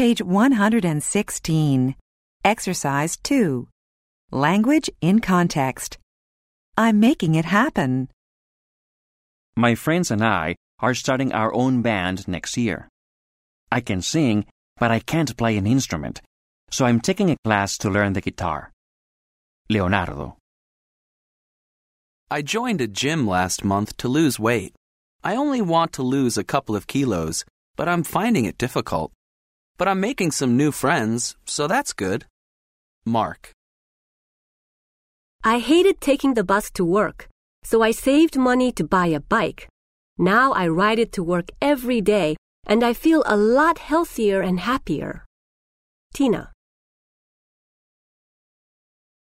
Page 116. Exercise 2. Language in context. I'm making it happen. My friends and I are starting our own band next year. I can sing, but I can't play an instrument, so I'm taking a class to learn the guitar. Leonardo. I joined a gym last month to lose weight. I only want to lose a couple of kilos, but I'm finding it difficult. But I'm making some new friends, so that's good. Mark. I hated taking the bus to work, so I saved money to buy a bike. Now I ride it to work every day, and I feel a lot healthier and happier. Tina.